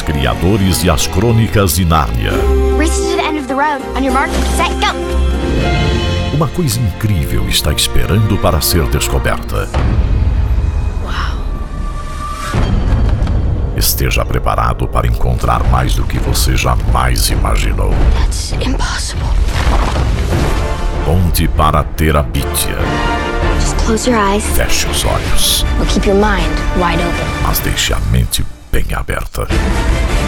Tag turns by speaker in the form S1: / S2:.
S1: Criadores e as Crônicas de Nárnia.
S2: Race to the end of the road. On your mark, set, go!
S1: Uma coisa incrível está esperando para ser descoberta.
S2: Uau!
S1: Esteja preparado para encontrar mais do que você jamais imaginou.
S2: That's impossible.
S1: Ponte para Terabithia.
S2: Just close your eyes.
S1: Feche os olhos,
S2: But keep your mind wide open.
S1: mas deixe a mente bem aberta.